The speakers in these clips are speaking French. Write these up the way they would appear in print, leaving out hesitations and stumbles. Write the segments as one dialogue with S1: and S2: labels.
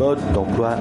S1: Mode d'emploi.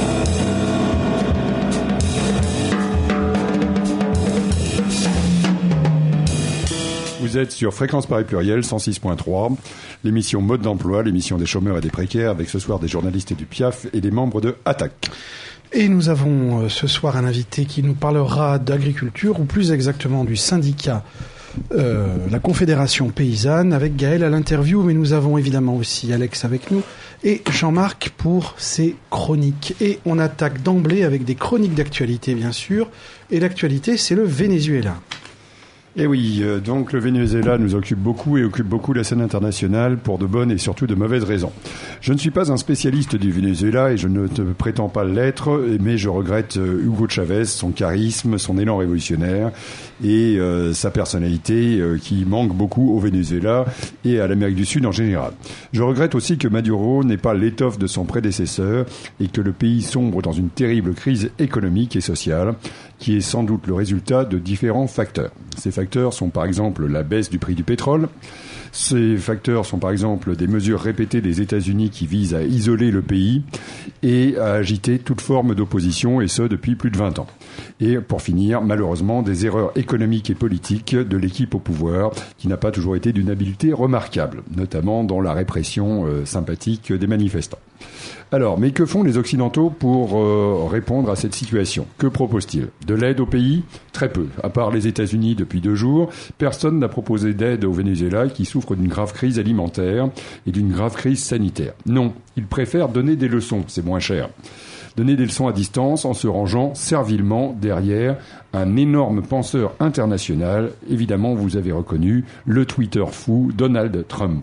S2: Vous êtes sur Fréquence Paris Pluriel 106.3, l'émission Mode d'emploi, l'émission des chômeurs et des précaires, avec ce soir des journalistes du PIAF et des membres de Attaque.
S3: Et nous avons ce soir un invité qui nous parlera d'agriculture, ou plus exactement du syndicat, la Confédération Paysanne, avec Gaël à l'interview, mais nous avons évidemment aussi Alex avec nous, et Jean-Marc pour ses chroniques. Et on attaque d'emblée avec des chroniques d'actualité, bien sûr, et l'actualité, c'est le Venezuela.
S2: Et oui, donc le Venezuela nous occupe beaucoup et occupe beaucoup la scène internationale pour de bonnes et surtout de mauvaises raisons. Je ne suis pas un spécialiste du Venezuela et je ne te prétends pas l'être, mais je regrette Hugo Chavez, son charisme, son élan révolutionnaire et sa personnalité qui manque beaucoup au Venezuela et à l'Amérique du Sud en général. Je regrette aussi que Maduro n'ait pas l'étoffe de son prédécesseur et que le pays sombre dans une terrible crise économique et sociale qui est sans doute le résultat de différents facteurs. Ces facteurs sont par exemple la baisse du prix du pétrole. Ces facteurs sont par exemple des mesures répétées des États-Unis qui visent à isoler le pays et à agiter toute forme d'opposition, et ce depuis plus de 20 ans. Et pour finir, malheureusement, des erreurs économiques et politiques de l'équipe au pouvoir qui n'a pas toujours été d'une habileté remarquable, notamment dans la répression sympathique des manifestants. Alors, mais que font les Occidentaux pour répondre à cette situation ? Que proposent-ils ? De l'aide au pays ? Très peu. À part les États-Unis depuis 2 jours, personne n'a proposé d'aide au Venezuela qui souffre d'une grave crise alimentaire et d'une grave crise sanitaire. Non, ils préfèrent donner des leçons, c'est moins cher. Donner des leçons à distance en se rangeant servilement derrière un énorme penseur international. Évidemment, vous avez reconnu le Twitter fou Donald Trump.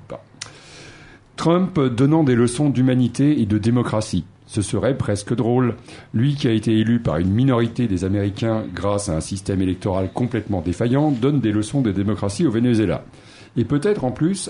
S2: Trump donnant des leçons d'humanité et de démocratie. Ce serait presque drôle. Lui qui a été élu par une minorité des Américains grâce à un système électoral complètement défaillant, donne des leçons de démocratie au Venezuela. Et peut-être en plus,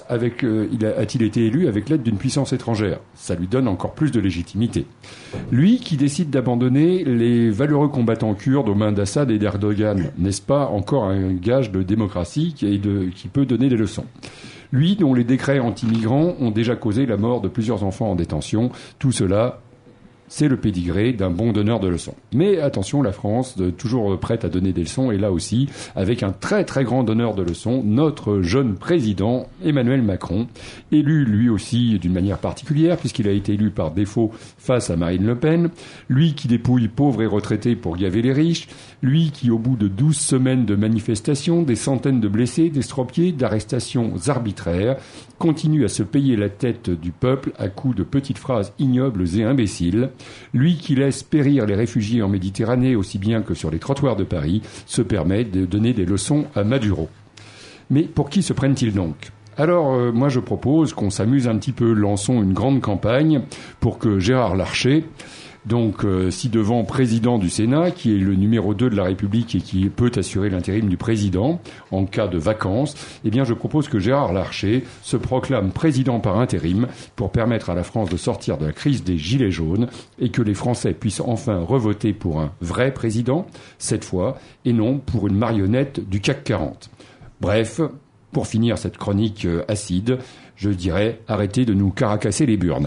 S2: a-t-il été élu avec l'aide d'une puissance étrangère. Ça lui donne encore plus de légitimité. Lui qui décide d'abandonner les valeureux combattants kurdes aux mains d'Assad et d'Erdogan, n'est-ce pas encore un gage de démocratie qui peut donner des leçons ? Lui dont les décrets anti-migrants ont déjà causé la mort de plusieurs enfants en détention, tout cela, c'est le pédigré d'un bon donneur de leçons. Mais attention, la France, toujours prête à donner des leçons, et là aussi, avec un très très grand donneur de leçons, notre jeune président, Emmanuel Macron, élu lui aussi d'une manière particulière, puisqu'il a été élu par défaut face à Marine Le Pen, lui qui dépouille pauvres et retraités pour gaver les riches, lui qui, au bout de 12 semaines de manifestations, des centaines de blessés, d'estropiés, d'arrestations arbitraires, continue à se payer la tête du peuple à coups de petites phrases ignobles et imbéciles. Lui qui laisse périr les réfugiés en Méditerranée aussi bien que sur les trottoirs de Paris, se permet de donner des leçons à Maduro. Mais pour qui se prennent-ils donc ? Alors, moi je propose qu'on s'amuse un petit peu, lançons une grande campagne pour que Gérard Larcher, donc ci-devant président du Sénat, qui est le numéro 2 de la République et qui peut assurer l'intérim du président en cas de vacances, eh bien je propose que Gérard Larcher se proclame président par intérim pour permettre à la France de sortir de la crise des gilets jaunes et que les Français puissent enfin revoter pour un vrai président, cette fois, et non pour une marionnette du CAC 40. Bref, pour finir cette chronique acide, je dirais arrêtez de nous caracasser les burnes.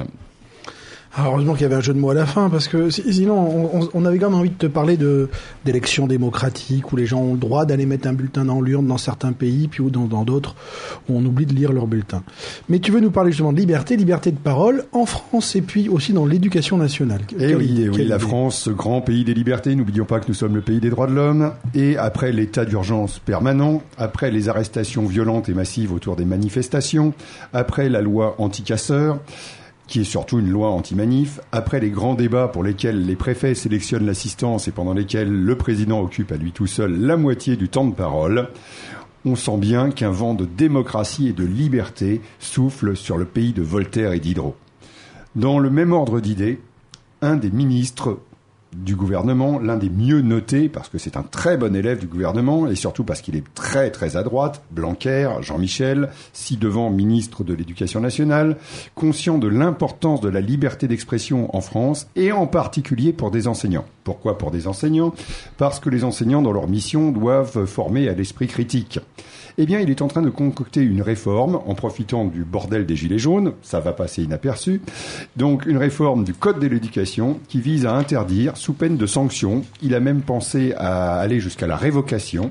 S3: Alors, heureusement qu'il y avait un jeu de mots à la fin, parce que sinon, on avait quand même envie de te parler d'élections démocratiques, où les gens ont le droit d'aller mettre un bulletin dans l'urne dans certains pays, puis ou dans d'autres, où on oublie de lire leur bulletin. Mais tu veux nous parler justement de liberté de parole, en France, et puis aussi dans l'éducation nationale.
S2: Oui, la France, grand pays des libertés, n'oublions pas que nous sommes le pays des droits de l'homme, et après l'état d'urgence permanent, après les arrestations violentes et massives autour des manifestations, après la loi anti-casseurs, qui est surtout une loi anti-manif, après les grands débats pour lesquels les préfets sélectionnent l'assistance et pendant lesquels le président occupe à lui tout seul la moitié du temps de parole, on sent bien qu'un vent de démocratie et de liberté souffle sur le pays de Voltaire et Diderot. Dans le même ordre d'idées, un des ministres du gouvernement, l'un des mieux notés, parce que c'est un très bon élève du gouvernement, et surtout parce qu'il est très très à droite, Blanquer, Jean-Michel, ci-devant ministre de l'Éducation nationale, conscient de l'importance de la liberté d'expression en France, et en particulier pour des enseignants. Pourquoi pour des enseignants ? Parce que les enseignants, dans leur mission, doivent former à l'esprit critique. Eh bien, il est en train de concocter une réforme en profitant du bordel des Gilets jaunes, ça va passer inaperçu, donc une réforme du Code de l'éducation qui vise à interdire, sous peine de sanctions, il a même pensé à aller jusqu'à la révocation,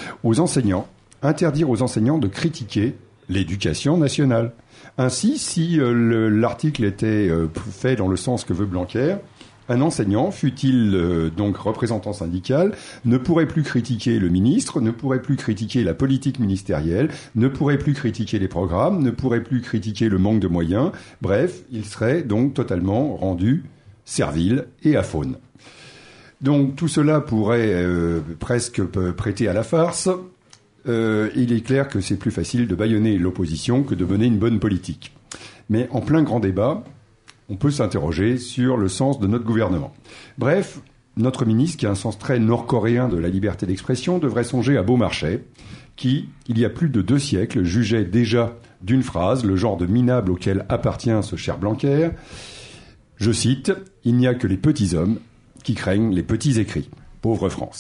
S2: interdire aux enseignants de critiquer l'éducation nationale. Ainsi, si l'article était fait dans le sens que veut Blanquer, un enseignant, fût-il donc représentant syndical, ne pourrait plus critiquer le ministre, ne pourrait plus critiquer la politique ministérielle, ne pourrait plus critiquer les programmes, ne pourrait plus critiquer le manque de moyens. Bref, il serait donc totalement rendu servile et aphone. Donc tout cela pourrait presque prêter à la farce. Il est clair que c'est plus facile de bâillonner l'opposition que de mener une bonne politique. Mais en plein grand débat, on peut s'interroger sur le sens de notre gouvernement. Bref, notre ministre, qui a un sens très nord-coréen de la liberté d'expression, devrait songer à Beaumarchais, qui, il y a plus de 2 siècles, jugeait déjà d'une phrase le genre de minable auquel appartient ce cher Blanquer. Je cite, « Il n'y a que les petits hommes qui craignent les petits écrits. Pauvre France ».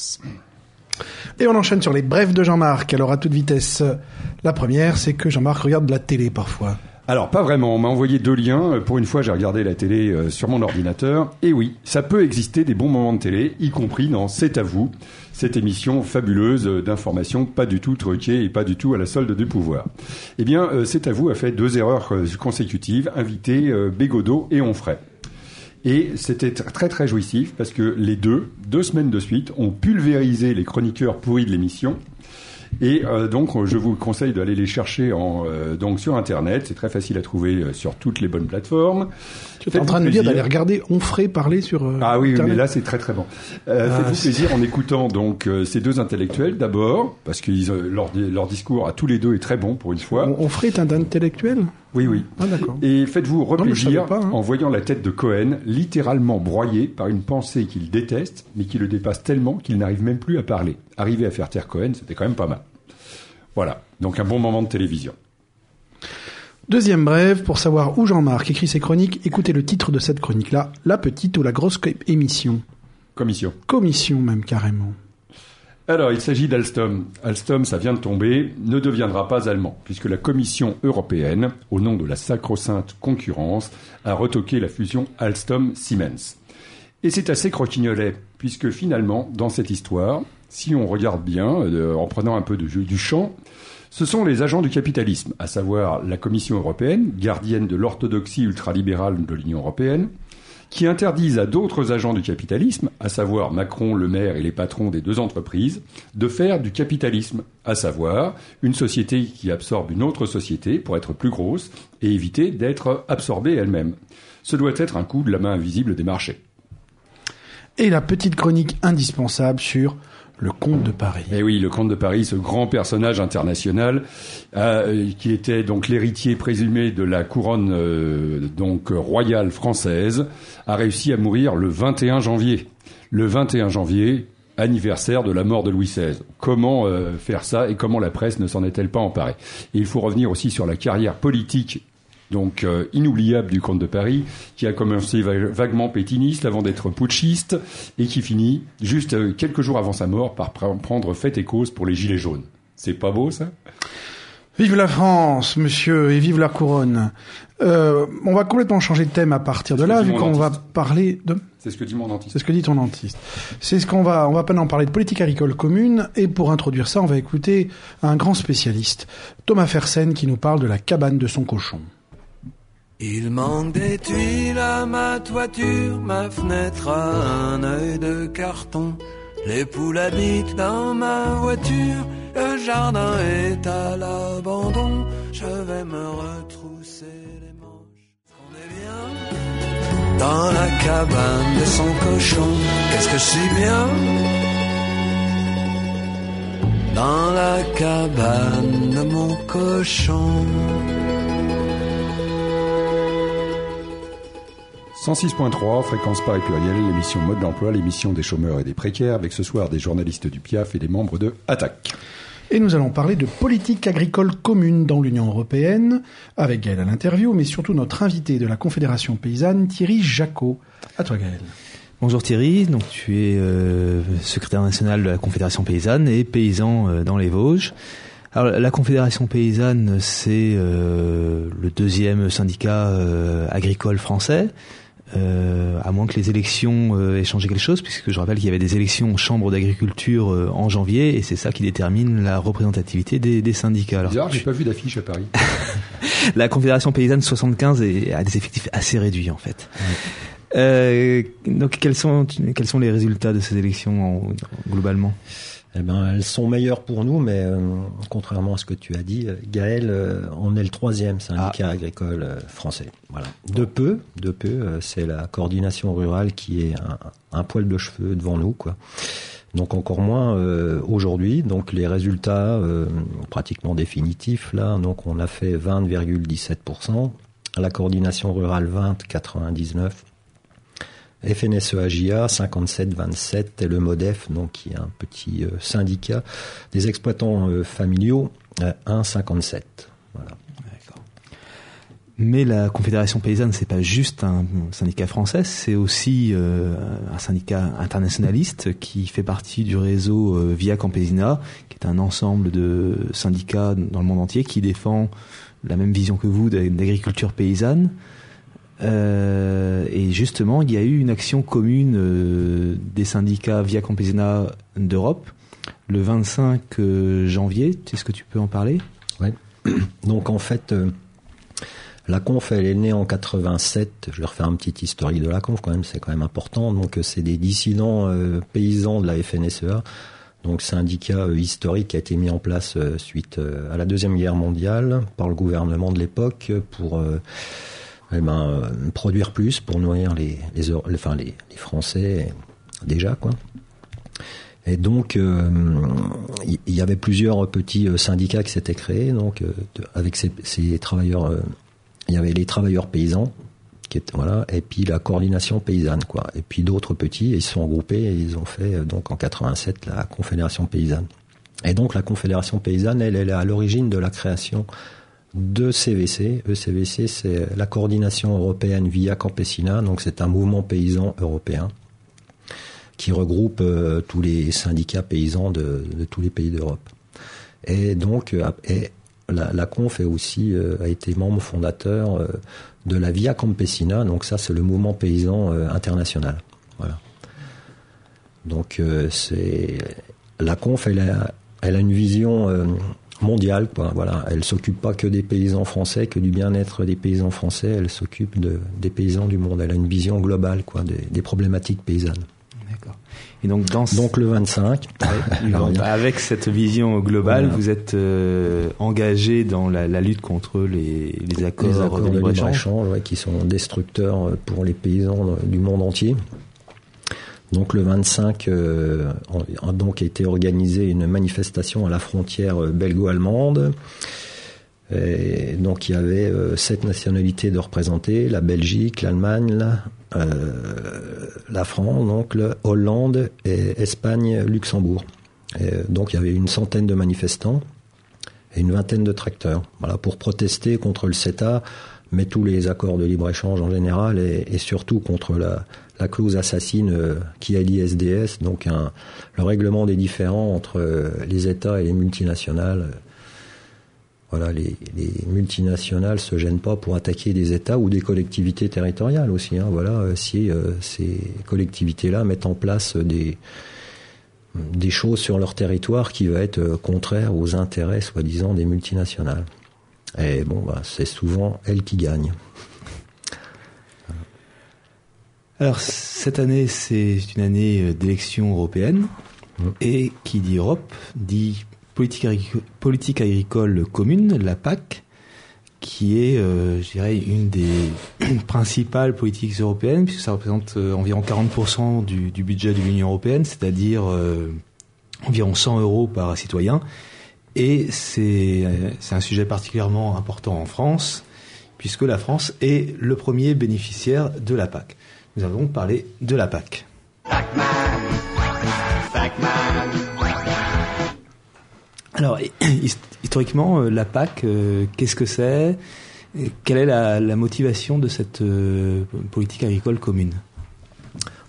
S3: Et on enchaîne sur les brèves de Jean-Marc, alors à toute vitesse. La première, c'est que Jean-Marc regarde de la télé parfois.
S2: Alors, pas vraiment. On m'a envoyé 2 liens. Pour une fois, j'ai regardé la télé sur mon ordinateur. Et oui, ça peut exister des bons moments de télé, y compris dans C'est à vous, cette émission fabuleuse d'informations pas du tout truquée et pas du tout à la solde du pouvoir. Eh bien, C'est à vous a fait 2 erreurs consécutives, invité Bégodeau et Onfray. Et c'était très très jouissif parce que les 2 semaines de suite, ont pulvérisé les chroniqueurs pourris de l'émission. Et donc, je vous conseille d'aller les chercher donc sur Internet. C'est très facile à trouver sur toutes les bonnes plateformes.
S3: Tu es en train de me dire d'aller regarder Onfray parler sur
S2: Ah oui,
S3: Internet.
S2: mais là, c'est très très bon. Faites-vous plaisir en écoutant donc ces 2 intellectuels d'abord, parce que leur discours à tous les 2 est très bon pour une fois.
S3: Onfray est un intellectuel ?
S2: Oui, oui.
S3: Ah, d'accord.
S2: Et faites-vous replaisir
S3: pas, hein.
S2: en voyant la tête de Cohen littéralement broyée par une pensée qu'il déteste, mais qui le dépasse tellement qu'il n'arrive même plus à parler. Arriver à faire taire Cohen, c'était quand même pas mal. Voilà, donc un bon moment de télévision.
S3: Deuxième brève, pour savoir où Jean-Marc écrit ses chroniques, écoutez le titre de cette chronique-là, la petite ou la grosse émission.
S2: Commission.
S3: Commission même, carrément.
S2: Alors, il s'agit d'Alstom. Alstom, ça vient de tomber, ne deviendra pas allemand, puisque la Commission européenne, au nom de la sacro-sainte concurrence, a retoqué la fusion Alstom-Siemens. Et c'est assez croquignolet, puisque finalement, dans cette histoire, si on regarde bien, en prenant un peu du champ, ce sont les agents du capitalisme, à savoir la Commission européenne, gardienne de l'orthodoxie ultralibérale de l'Union européenne, qui interdisent à d'autres agents du capitalisme, à savoir Macron, Le Maire et les patrons des 2 entreprises, de faire du capitalisme, à savoir une société qui absorbe une autre société pour être plus grosse et éviter d'être absorbée elle-même. Ce doit être un coup de la main invisible des marchés.
S3: Et la petite chronique indispensable sur le comte de Paris.
S2: Eh oui, le comte de Paris, ce grand personnage international, qui était donc l'héritier présumé de la couronne donc royale française, a réussi à mourir le 21 janvier. Le 21 janvier, anniversaire de la mort de Louis XVI. Comment faire ça et comment la presse ne s'en est-elle pas emparée ? Et il faut revenir aussi sur la carrière politique donc inoubliable du comte de Paris, qui a commencé vaguement pétiniste avant d'être putschiste et qui finit juste quelques jours avant sa mort par prendre fait et cause pour les Gilets jaunes. C'est pas beau, ça ?
S3: Vive la France, monsieur, et vive la couronne. On va complètement changer de thème à partir de là, vu qu'on va parler de...
S2: C'est ce que dit mon dentiste.
S3: C'est ce que dit ton dentiste. C'est ce qu'on va maintenant parler de politique agricole commune, et pour introduire ça, on va écouter un grand spécialiste, Thomas Fersen, qui nous parle de la cabane de son cochon.
S1: Il manque des tuiles à ma toiture, ma fenêtre a un œil de carton. Les poules habitent dans ma voiture, le jardin est à l'abandon. Je vais me retrousser les manches. On est bien dans la cabane de son cochon. Qu'est-ce que je suis bien dans la cabane de mon cochon.
S2: 106.3, fréquence Paris Pluriel, l'émission Mode d'emploi, l'émission des chômeurs et des précaires, avec ce soir des journalistes du PIAF et des membres de Attaque.
S3: Et nous allons parler de politique agricole commune dans l'Union européenne, avec Gaël à l'interview, mais surtout notre invité de la Confédération paysanne, Thierry Jacot. À toi Gaël.
S4: Bonjour Thierry, donc tu es secrétaire national de la Confédération paysanne et paysan dans les Vosges. Alors la Confédération paysanne, c'est le deuxième syndicat agricole français, à moins que les élections aient changé quelque chose, puisque je rappelle qu'il y avait des élections en chambre d'agriculture en janvier, et c'est ça qui détermine la représentativité des syndicats. Alors,
S2: bizarre, j'ai pas vu d'affiche à Paris.
S4: La Confédération paysanne 75 a des effectifs assez réduits en fait. Donc quels sont les résultats de ces élections globalement ?
S5: Eh ben, elles sont meilleures pour nous, mais contrairement à ce que tu as dit, Gaël, on est le troisième syndicat agricole français. Voilà. De peu, c'est la coordination rurale qui est un poil de cheveux devant nous, quoi. Donc encore moins aujourd'hui. Donc les résultats pratiquement définitifs là. Donc on a fait 20,17%. La coordination rurale 20,99%. FNSEA-JA 57,27 et le MODEF, donc qui est un petit syndicat des exploitants familiaux 1,57. Voilà.
S4: D'accord. Mais la Confédération paysanne, c'est pas juste un syndicat français, c'est aussi un syndicat internationaliste qui fait partie du réseau Via Campesina, qui est un ensemble de syndicats dans le monde entier qui défend la même vision que vous d'agriculture paysanne. Et justement, il y a eu une action commune des syndicats Via Campesina d'Europe le 25 janvier. Est-ce que tu peux en parler ?
S5: Oui. Donc en fait, la conf, elle est née en 87. Je vais refaire un petit historique de la conf quand même, c'est quand même important. Donc c'est des dissidents paysans de la FNSEA. Donc syndicat historique qui a été mis en place suite à la Deuxième Guerre mondiale par le gouvernement de l'époque pour produire plus pour nourrir les Français déjà, quoi. Et donc il y avait plusieurs petits syndicats qui s'étaient créés, donc avec ces travailleurs, il y avait les travailleurs paysans qui étaient, voilà, et puis la coordination paysanne, quoi. Et puis d'autres petits, ils se sont regroupés et ils ont fait donc en 87 la Confédération paysanne. Et donc la Confédération paysanne, elle est à l'origine de la création de CVC. ECVC, c'est la coordination européenne Via Campesina, donc c'est un mouvement paysan européen qui regroupe tous les syndicats paysans de tous les pays d'Europe. Et donc la conf est aussi a été membre fondateur de la Via Campesina, donc ça c'est le mouvement paysan international. Voilà. Donc c'est la conf, elle a une vision mondiale, quoi. Voilà, elle s'occupe pas que des paysans français, que du bien-être des paysans français, elle s'occupe des paysans du monde. Elle a une vision globale, quoi, des problématiques paysannes.
S4: D'accord. Et donc
S5: le 25.
S4: Avec cette vision globale, voilà. Vous êtes engagé dans la lutte contre les accords de libre-échange,
S5: ouais, qui sont destructeurs pour les paysans du monde entier. Donc le 25, donc a été organisée une manifestation à la frontière belgo-allemande. Et donc il y avait 7 nationalités de représentées, la Belgique, l'Allemagne, la France, donc la Hollande, et Espagne, Luxembourg. Et donc il y avait une centaine de manifestants et une vingtaine de tracteurs, voilà, pour protester contre le CETA, mais tous les accords de libre-échange en général, et surtout contre la clause assassine qui est l'ISDS, donc le règlement des différends entre les États et les multinationales. Voilà, les multinationales se gênent pas pour attaquer des États ou des collectivités territoriales aussi. Hein. Voilà, si ces collectivités-là mettent en place des choses sur leur territoire qui va être contraires aux intérêts soi-disant des multinationales. Et bon, c'est souvent elles qui gagnent.
S4: Alors cette année, c'est une année d'élection européenne, et qui dit Europe dit politique agricole commune, la PAC, qui est, je dirais, une des principales politiques européennes, puisque ça représente environ 40% du budget de l'Union européenne, c'est-à-dire environ 100 € par citoyen. Et c'est un sujet particulièrement important en France, puisque la France est le premier bénéficiaire de la PAC. Nous allons parler de la PAC. Alors, historiquement, la PAC, qu'est-ce que c'est ? Quelle est la motivation de cette politique agricole commune ?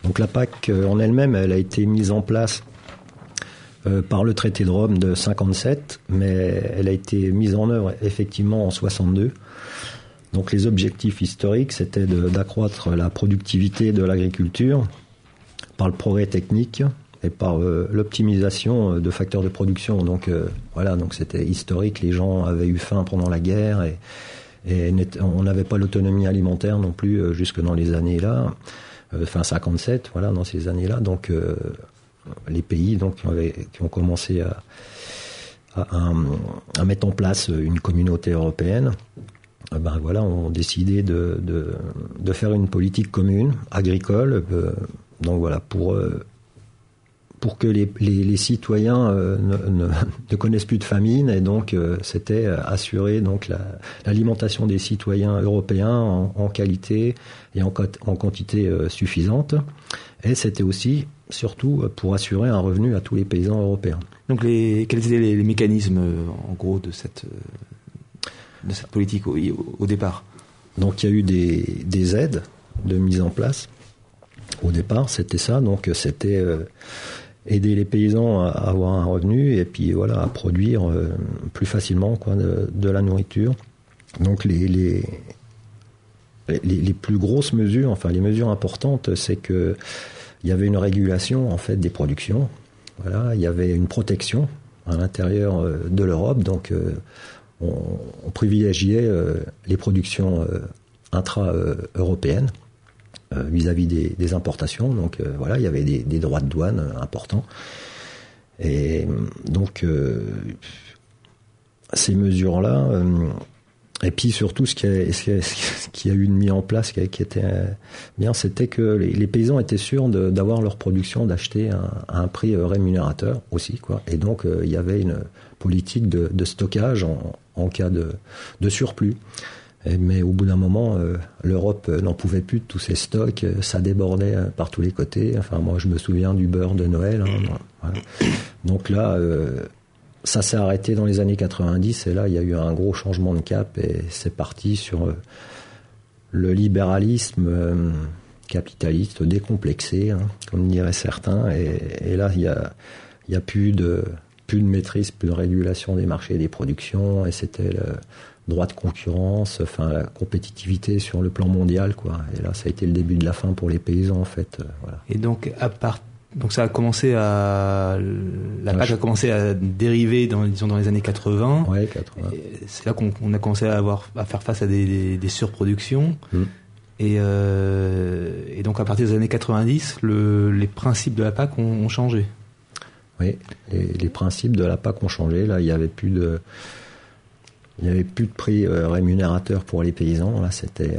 S5: Donc la PAC en elle-même, elle a été mise en place par le traité de Rome de 57, mais elle a été mise en œuvre effectivement en 62. Donc les objectifs historiques, c'était d'accroître la productivité de l'agriculture par le progrès technique et par l'optimisation de facteurs de production. Donc donc c'était historique, les gens avaient eu faim pendant la guerre et on n'avait pas l'autonomie alimentaire non plus jusque dans les années là, fin 57, dans ces années-là. Donc les pays qui ont commencé à mettre en place une communauté européenne, ont décidé de faire une politique commune agricole. Pour que les citoyens ne connaissent plus de famine, et donc c'était assurer donc l'alimentation des citoyens européens en qualité et en quantité suffisante. Et c'était aussi surtout pour assurer un revenu à tous les paysans européens.
S4: Donc quels étaient les mécanismes en gros de cette politique au départ? Donc
S5: il y a eu des aides de mise en place. Au départ, c'était ça. Donc c'était aider les paysans à avoir un revenu et puis à produire plus facilement de la nourriture. Donc les plus grosses mesures, les mesures importantes, c'est que il y avait une régulation en fait des productions. Il y avait une protection à l'intérieur de l'Europe. Donc on privilégiait les productions intra-européennes vis-à-vis des importations. Donc il y avait des droits de douane importants. Et donc ces mesures-là, et puis surtout ce qui a eu mis en place qui était bien, c'était que les paysans étaient sûrs d'avoir leur production, d'acheter à un prix rémunérateur aussi, Et donc il y avait une politique de stockage en cas de surplus. Mais au bout d'un moment, l'Europe n'en pouvait plus de tous ces stocks, ça débordait par tous les côtés. Moi, je me souviens du beurre de Noël. Donc là, ça s'est arrêté dans les années 90, et là, il y a eu un gros changement de cap, et c'est parti sur le libéralisme capitaliste décomplexé, comme diraient certains. Et là, il y a plus de maîtrise, plus de régulation des marchés et des productions, et c'était le droit de concurrence, la compétitivité sur le plan mondial, Et là, ça a été le début de la fin pour les paysans, en fait.
S4: Et donc, donc ça a commencé la PAC a commencé à dériver dans les années 80.
S5: Ouais, 80.
S4: C'est là qu'on a commencé à faire face à des surproductions. Et donc, à partir des années 90, les principes de la PAC ont changé.
S5: Oui, les principes de la PAC ont changé. Là, il y avait plus de prix rémunérateur pour les paysans. Là, c'était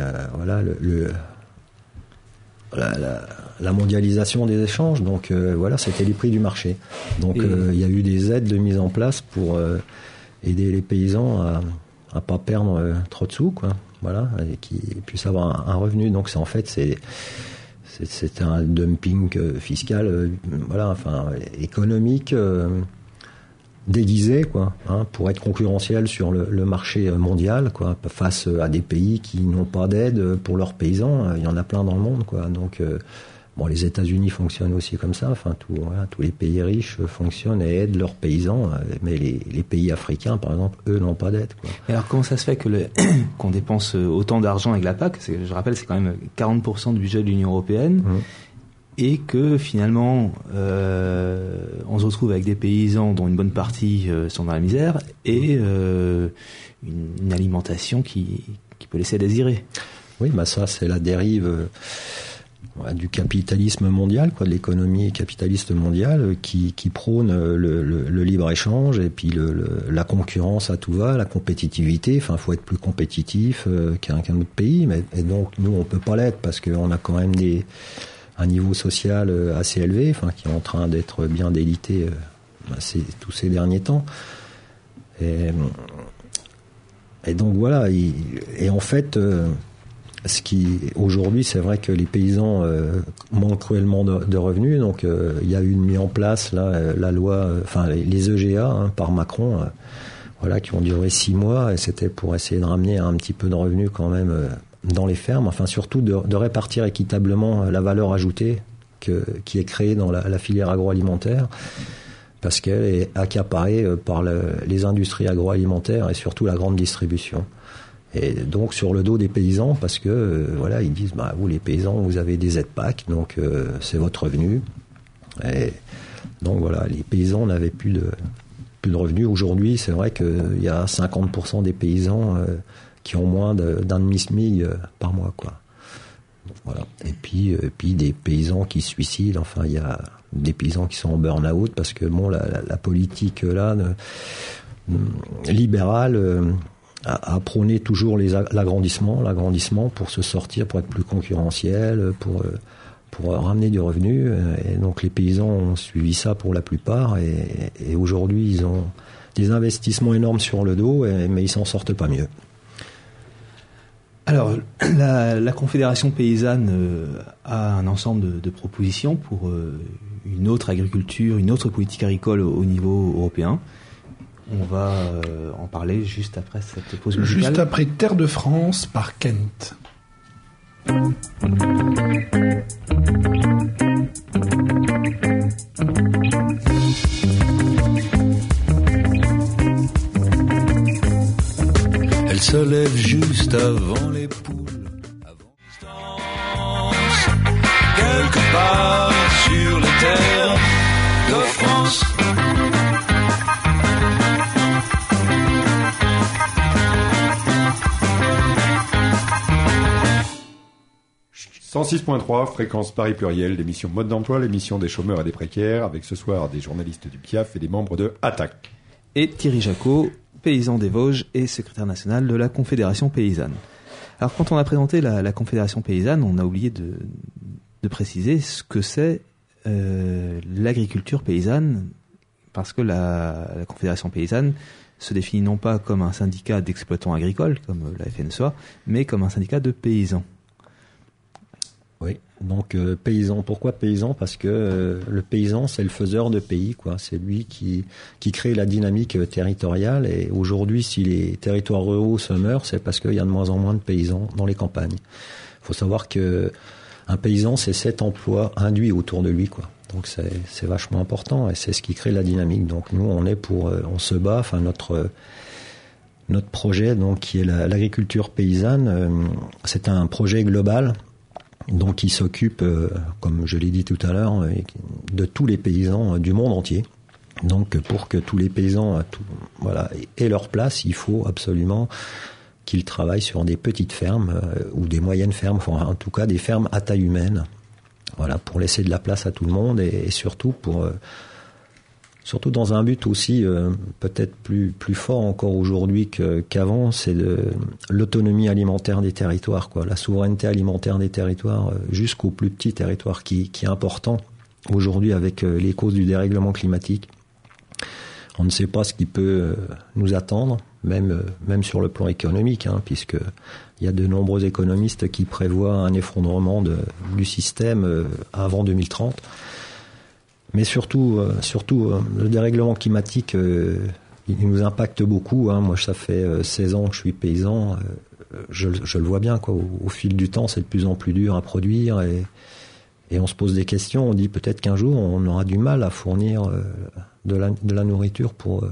S5: la mondialisation des échanges. Donc c'était les prix du marché. Donc il y a eu des aides de mise en place pour aider les paysans à pas perdre trop de sous, et qu'ils puissent avoir un revenu. Donc c'est un dumping fiscal, économique. Déguisé, pour être concurrentiel sur le marché mondial, face à des pays qui n'ont pas d'aide pour leurs paysans. Il y en a plein dans le monde, Donc, les États-Unis fonctionnent aussi comme ça. Tous les pays riches fonctionnent et aident leurs paysans, mais les pays africains, par exemple, eux, n'ont pas d'aide,
S4: Et alors, comment ça se fait qu'on dépense autant d'argent avec la PAC? Je rappelle, c'est quand même 40% du budget de l'Union européenne. Et que finalement, on se retrouve avec des paysans dont une bonne partie sont dans la misère et une alimentation qui peut laisser à désirer.
S5: Oui, ça c'est la dérive du capitalisme mondial, de l'économie capitaliste mondiale qui prône le libre-échange et puis la concurrence à tout va, la compétitivité. Il faut être plus compétitif qu'un autre pays. Et donc nous, on peut pas l'être parce qu'on a quand même un niveau social assez élevé, qui est en train d'être bien délité tous ces derniers temps. Et donc voilà. Et en fait, aujourd'hui, c'est vrai que les paysans manquent cruellement de revenus. Donc il y a eu mis en place la loi, les EGA par Macron, qui ont duré 6 mois, et c'était pour essayer de ramener un petit peu de revenus quand même dans les fermes, surtout de répartir équitablement la valeur ajoutée qui est créée dans la filière agroalimentaire, parce qu'elle est accaparée par les industries agroalimentaires et surtout la grande distribution. Et donc sur le dos des paysans, parce que voilà, ils disent vous les paysans, vous avez des aides PAC, donc c'est votre revenu. Et donc voilà, les paysans n'avaient plus de revenus. Aujourd'hui, c'est vrai qu'il y a 50% des paysans qui ont moins d'un demi-SMIC par mois, quoi. Voilà. Et puis des paysans qui se suicident. Enfin, il y a des paysans qui sont en burn-out parce que la politique là libérale a prôné toujours l'agrandissement pour se sortir, pour être plus concurrentiel, pour ramener du revenu. Et donc les paysans ont suivi ça pour la plupart. Et aujourd'hui, ils ont des investissements énormes sur le dos, mais ils s'en sortent pas mieux.
S4: Alors, la Confédération paysanne a un ensemble de propositions pour une autre agriculture, une autre politique agricole au niveau européen. On va en parler juste après cette pause musicale.
S3: Juste après Terre de France par Kent.
S1: Elle se lève juste avant les poules, avant distance, quelque part sur les terres de France.
S2: 106.3, fréquence Paris Pluriel, l'émission Mode d'emploi, l'émission des chômeurs et des précaires, avec ce soir des journalistes du PIAF et des membres de Attaque.
S4: Et Thierry Jacot, paysan des Vosges et secrétaire national de la Confédération paysanne. Alors quand on a présenté la Confédération paysanne, on a oublié de préciser ce que c'est l'agriculture paysanne, parce que la Confédération paysanne se définit non pas comme un syndicat d'exploitants agricoles, comme la FNSEA, mais comme un syndicat de paysans.
S5: Oui, donc paysan. Pourquoi paysan ? Parce que le paysan, c'est le faiseur de pays, quoi. C'est lui qui crée la dynamique territoriale. Et aujourd'hui, si les territoires ruraux se meurent, c'est parce qu'il y a de moins en moins de paysans dans les campagnes. Il faut savoir que un paysan, c'est 7 emplois induits autour de lui, quoi. Donc c'est vachement important et c'est ce qui crée la dynamique. Donc nous, on se bat. Enfin notre projet, donc qui est l'agriculture paysanne, c'est un projet global. Donc, il s'occupe, comme je l'ai dit tout à l'heure, de tous les paysans du monde entier. Donc, pour que tous les paysans aient leur place, il faut absolument qu'ils travaillent sur des petites fermes ou des moyennes fermes, enfin, en tout cas des fermes à taille humaine. Voilà, pour laisser de la place à tout le monde et surtout surtout dans un but aussi peut-être plus fort encore aujourd'hui qu'avant, c'est l'autonomie alimentaire des territoires, quoi, la souveraineté alimentaire des territoires jusqu'aux plus petits territoires qui est important aujourd'hui avec les causes du dérèglement climatique. On ne sait pas ce qui peut nous attendre, même sur le plan économique, puisque il y a de nombreux économistes qui prévoient un effondrement du système avant 2030. Mais surtout, le dérèglement climatique, il nous impacte beaucoup. Moi, ça fait 16 ans que je suis paysan. Je le vois bien, quoi. Au fil du temps, c'est de plus en plus dur à produire et on se pose des questions. On dit peut-être qu'un jour, on aura du mal à fournir de la nourriture pour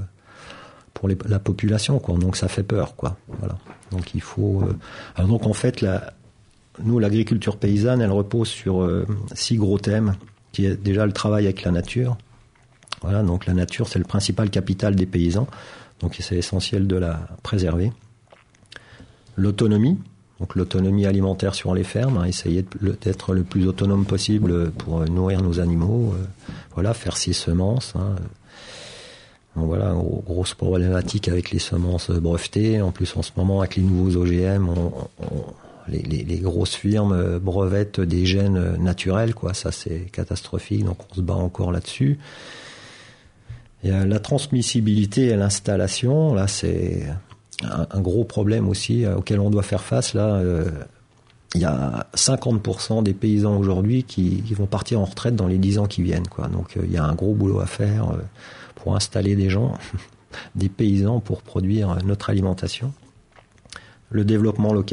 S5: la population, quoi. Donc, ça fait peur, quoi. Voilà. Donc, il faut. Alors, donc, en fait, nous, l'agriculture paysanne, elle repose sur 6 gros thèmes. Qui est déjà le travail avec la nature. Voilà, donc la nature, c'est le principal capital des paysans, donc c'est essentiel de la préserver. L'autonomie, donc l'autonomie alimentaire sur les fermes, essayer d'être le plus autonome possible pour nourrir nos animaux, faire ses semences. Donc voilà, grosse problématique avec les semences brevetées. En plus, en ce moment, avec les nouveaux OGM, les grosses firmes brevettent des gènes naturels, quoi. Ça, c'est catastrophique. Donc, on se bat encore là-dessus. Il y a la transmissibilité et l'installation. Là, c'est un gros problème aussi auquel on doit faire face. Là, il y a 50% des paysans aujourd'hui qui vont partir en retraite dans les 10 ans qui viennent, quoi. Donc, il y a un gros boulot à faire pour installer des gens, des paysans pour produire notre alimentation. Le développement local,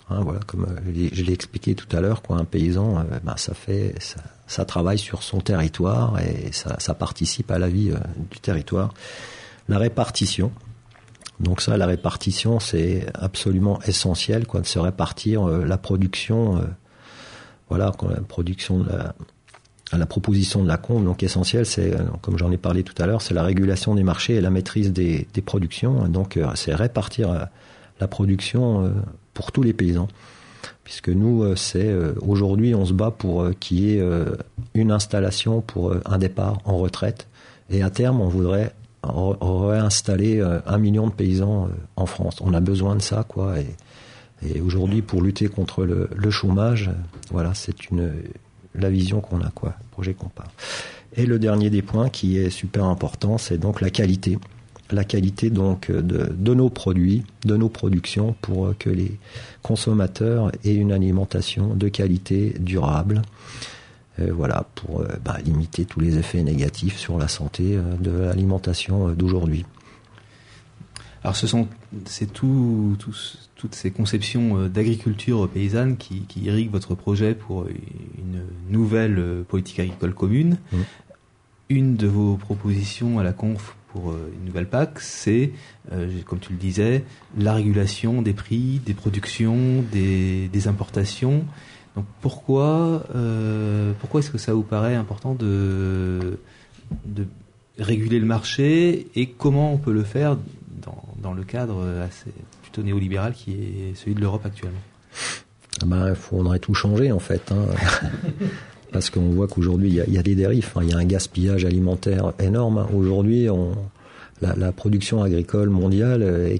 S5: Hein, voilà, comme je l'ai expliqué tout à l'heure, quoi, un paysan, ça travaille sur son territoire et ça participe à la vie du territoire. La répartition. Donc ça, la répartition, c'est absolument essentiel, quoi, de se répartir la production. Voilà, quand la production la proposition de la CONF, donc essentielle, c'est, comme j'en ai parlé tout à l'heure, c'est la régulation des marchés et la maîtrise des productions. Donc c'est répartir la production pour tous les paysans. Puisque nous, aujourd'hui, on se bat pour qu'il y ait une installation pour un départ en retraite. Et à terme, on voudrait réinstaller 1 million de paysans en France. On a besoin de ça, quoi. Et aujourd'hui, pour lutter contre le chômage, voilà, c'est la vision qu'on a, quoi, le projet qu'on parle. Et le dernier des points qui est super important, c'est donc la qualité. La qualité donc de nos produits, de nos productions, pour que les consommateurs aient une alimentation de qualité durable. Voilà, pour limiter tous les effets négatifs sur la santé de l'alimentation d'aujourd'hui.
S4: Alors c'est toutes ces conceptions d'agriculture paysanne qui irriguent votre projet pour une nouvelle politique agricole commune. Une de vos propositions à la conf pour une nouvelle PAC, c'est, comme tu le disais, la régulation des prix, des productions, des importations. Donc pourquoi est-ce que ça vous paraît important de réguler le marché, et comment on peut le faire dans le cadre plutôt néolibéral qui est celui de l'Europe actuellement?
S5: Il faudrait tout changer en fait, hein. Parce qu'on voit qu'aujourd'hui il y a des dérives, hein. Il y a un gaspillage alimentaire énorme, hein. Aujourd'hui la production agricole mondiale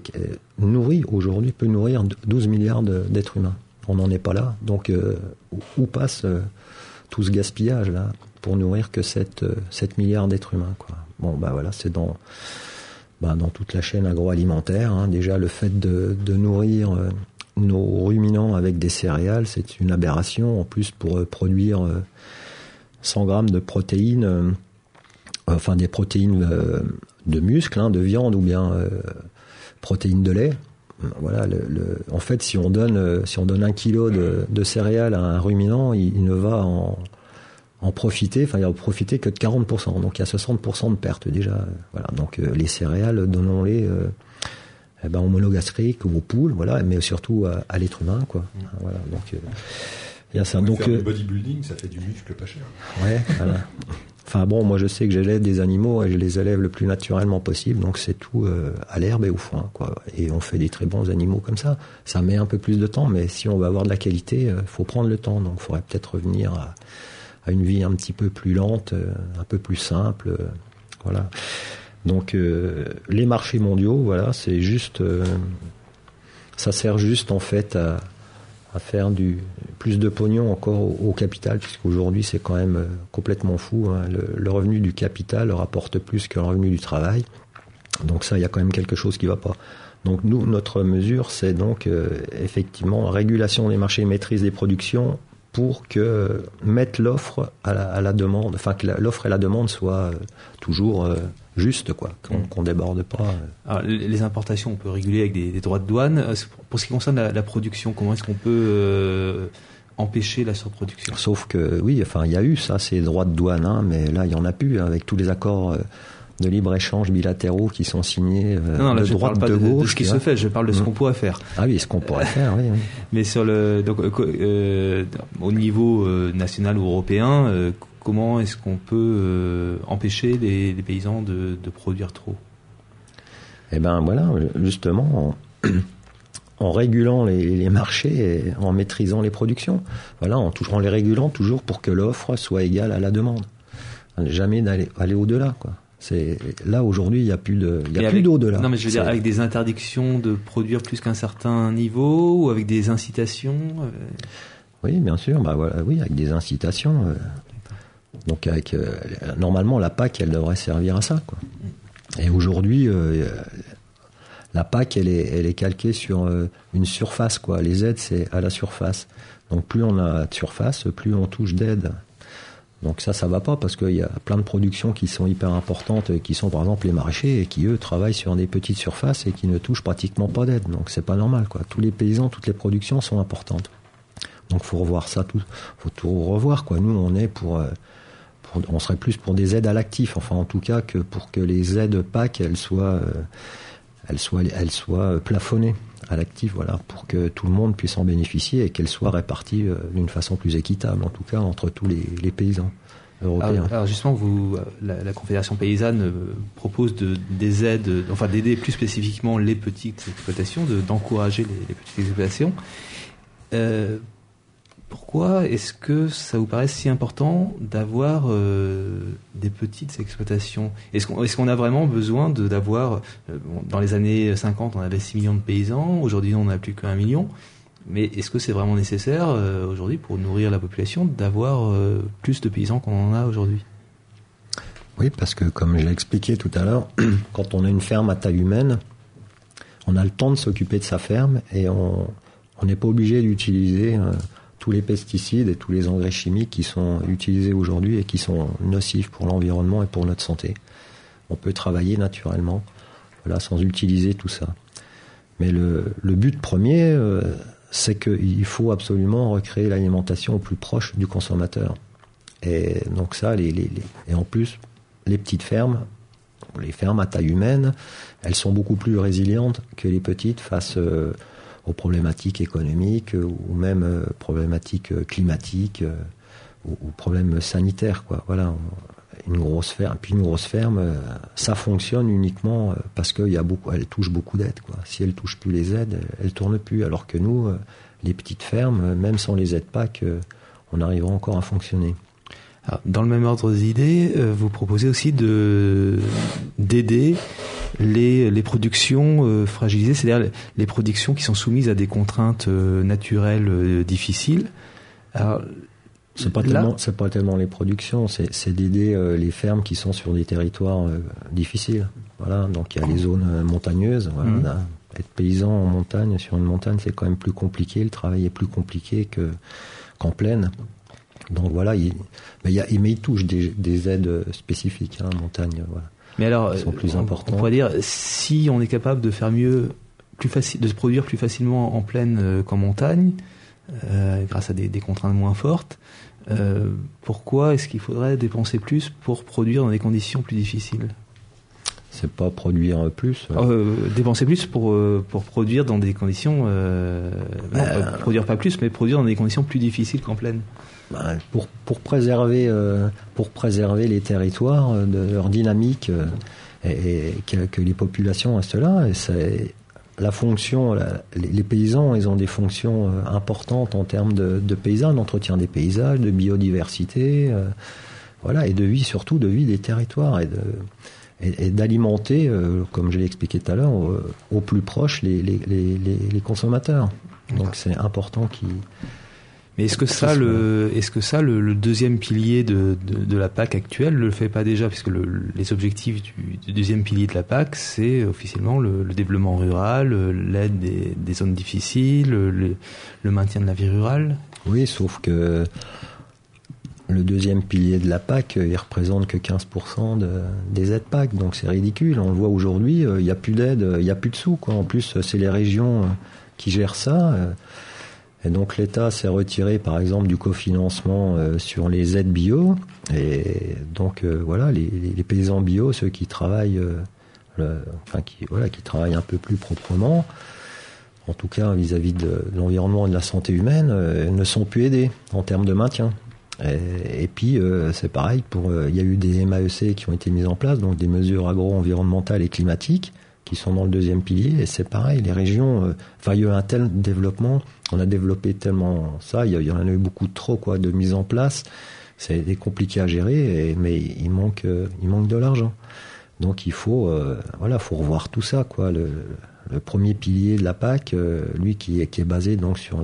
S5: peut nourrir 12 milliards d'êtres humains. On n'en est pas là, donc où passe tout ce gaspillage là pour nourrir que 7 milliards d'êtres humains, quoi. Bon voilà, c'est dans toute la chaîne agroalimentaire, hein. Déjà le fait de nourrir nos ruminants avec des céréales, c'est une aberration. En plus, pour produire 100 grammes de protéines, des protéines de muscles, hein, de viande, ou bien protéines de lait. Voilà, en fait, si on donne 1 kilo de céréales à un ruminant, il ne va en profiter, il va profiter que de 40%. Donc il y a 60% de pertes déjà. Voilà, donc les céréales, donnons-les aux monogastriques, aux poules, voilà, mais surtout à l'être humain, quoi. Voilà, donc il y a ça. Donc
S2: faire du bodybuilding, ça fait du muscle pas cher.
S5: Ouais, voilà. Moi je sais que j'élève des animaux et je les élève le plus naturellement possible, donc c'est tout à l'herbe et au foin, quoi. Et on fait des très bons animaux comme ça. Ça met un peu plus de temps, mais si on veut avoir de la qualité, faut prendre le temps. Donc il faudrait peut-être revenir à une vie un petit peu plus lente, un peu plus simple, voilà. Donc les marchés mondiaux, voilà, c'est juste, ça sert juste en fait à faire plus de pognon encore au capital, puisqu'aujourd'hui c'est quand même complètement fou, hein. Le revenu du capital rapporte plus que le revenu du travail. Donc ça, il y a quand même quelque chose qui va pas. Donc nous, notre mesure, c'est donc effectivement régulation des marchés, maîtrise des productions, pour que mettre l'offre à la demande, que l'offre et la demande soient toujours juste, quoi, qu'on déborde pas.
S4: Alors, les importations, on peut réguler avec des droits de douane. Pour ce qui concerne la production, comment est-ce qu'on peut empêcher la surproduction?
S5: Sauf que oui, il y a eu ça, ces droits de douane, hein, mais là il y en a plus, hein, avec tous les accords de libre-échange bilatéraux qui sont signés
S4: de droite, de gauche. De ce qui se fait, je parle de ce qu'on pourrait faire.
S5: Ah oui, ce qu'on pourrait faire, oui.
S4: Mais au niveau national ou européen, comment est-ce qu'on peut empêcher les paysans de produire trop?
S5: Eh ben voilà, justement, en régulant les marchés et en maîtrisant les productions. Voilà, en les régulant toujours pour que l'offre soit égale à la demande. Jamais aller au-delà, quoi. Là aujourd'hui, il n'y a plus d'au-delà.
S4: Non, mais je veux dire, avec des interdictions de produire plus qu'un certain niveau, ou avec des incitations.
S5: Oui, bien sûr. Oui, avec des incitations. Donc normalement, la PAC, elle devrait servir à ça, quoi. Et aujourd'hui, la PAC, elle est calquée sur une surface, quoi. Les aides, c'est à la surface. Donc plus on a de surface, plus on touche d'aides. Donc ça va pas parce qu'il y a plein de productions qui sont hyper importantes, qui sont par exemple les maraîchers et qui eux travaillent sur des petites surfaces et qui ne touchent pratiquement pas d'aide. Donc c'est pas normal, quoi. Tous les paysans, toutes les productions sont importantes. Donc faut revoir ça, faut tout revoir, quoi. Nous on est on serait plus pour des aides à l'actif, enfin en tout cas que pour que les aides PAC elles soient plafonnées à l'actif, voilà, pour que tout le monde puisse en bénéficier et qu'elles soient réparties d'une façon plus équitable, en tout cas entre tous les paysans européens.
S4: Alors justement, la Confédération paysanne propose des aides, enfin d'aider plus spécifiquement les petites exploitations, d'encourager les petites exploitations. Pourquoi est-ce que ça vous paraît si important d'avoir des petites exploitations ? Est-ce qu'on a vraiment besoin d'avoir... dans les années 50, on avait 6 millions de paysans. Aujourd'hui, on n'a plus qu'1 million. Mais est-ce que c'est vraiment nécessaire aujourd'hui pour nourrir la population d'avoir plus de paysans qu'on en a aujourd'hui ?
S5: Oui, parce que comme je l'ai expliqué tout à l'heure, quand on a une ferme à taille humaine, on a le temps de s'occuper de sa ferme et on n'est pas obligé d'utiliser... tous les pesticides et tous les engrais chimiques qui sont utilisés aujourd'hui et qui sont nocifs pour l'environnement et pour notre santé. On peut travailler naturellement, voilà, sans utiliser tout ça. Mais le but premier, c'est qu'il faut absolument recréer l'alimentation au plus proche du consommateur. Et donc ça, et en plus, les petites fermes, les fermes à taille humaine, elles sont beaucoup plus résilientes que les petites face aux problématiques économiques ou même problématiques climatiques ou problèmes sanitaires, quoi. Voilà, une grosse ferme, ça fonctionne uniquement parce elle touche beaucoup d'aides, quoi. Si elle touche plus les aides, elle tourne plus. Alors que nous, les petites fermes, même sans les aides PAC, on arrivera encore à fonctionner.
S4: Alors, dans le même ordre d'idées, vous proposez aussi d'aider les productions fragilisées, c'est-à-dire les productions qui sont soumises à des contraintes naturelles difficiles. Alors,
S5: c'est pas tellement les productions, c'est d'aider les fermes qui sont sur des territoires difficiles. Voilà, donc il y a les zones montagneuses. Voilà, être paysan en montagne, sur une montagne, c'est quand même plus compliqué. Le travail est plus compliqué qu'en plaine. Donc voilà, il touche des aides spécifiques en montagne, voilà.
S4: Mais alors,
S5: qui sont plus importantes.
S4: On pourrait dire, si on est capable de faire mieux, de se produire plus facilement en plaine qu'en montagne, grâce à des contraintes moins fortes, pourquoi est-ce qu'il faudrait dépenser plus pour produire dans des conditions plus difficiles ?
S5: C'est pas produire plus.
S4: Dépenser plus pour produire dans des conditions... produire pas plus, mais produire dans des conditions plus difficiles qu'en plaine.
S5: Pour préserver les territoires de leur dynamique et que les populations restent là. Et c'est la fonction. Les paysans, ils ont des fonctions importantes en termes de paysans, d'entretien des paysages, de biodiversité, voilà, et de vie, surtout de vie des territoires et d'alimenter, comme je l'ai expliqué tout à l'heure, au plus proche les consommateurs. Donc c'est important qu'ils...
S4: Mais est-ce que le deuxième pilier de la PAC actuelle le fait pas déjà, puisque les objectifs du deuxième pilier de la PAC, c'est officiellement le développement rural, l'aide des zones difficiles, le maintien de la vie rurale.
S5: Oui, sauf que le deuxième pilier de la PAC, il représente que 15% des aides PAC, donc c'est ridicule. On le voit aujourd'hui, il n'y a plus d'aide, il n'y a plus de sous, quoi. En plus, c'est les régions qui gèrent ça. Et donc l'État s'est retiré, par exemple, du cofinancement sur les aides bio. Et donc voilà, les paysans bio, ceux qui travaillent, qui travaillent un peu plus proprement, en tout cas vis-à-vis de l'environnement et de la santé humaine, ne sont plus aidés en termes de maintien. Et puis c'est pareil il y a eu des MAEC qui ont été mises en place, donc des mesures agro-environnementales et climatiques, qui sont dans le deuxième pilier, et c'est pareil, les régions, il y a eu un tel développement, on a développé tellement ça, il y en a eu beaucoup trop, quoi, de mise en place, c'est compliqué à gérer, mais il manque de l'argent. Donc il faut revoir tout ça, quoi. Le premier pilier de la PAC, lui qui est basé donc sur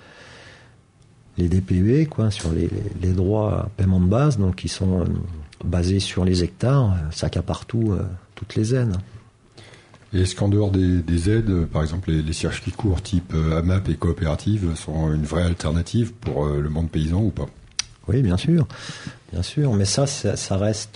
S5: les DPV, quoi, sur les droits à paiement de base, donc qui sont basés sur les hectares, ça accapare toutes les aides.
S2: Et est-ce qu'en dehors des aides, par exemple les circuits courts type AMAP et coopératives sont une vraie alternative pour le monde paysan ou pas ?
S5: Oui, bien sûr, mais ça reste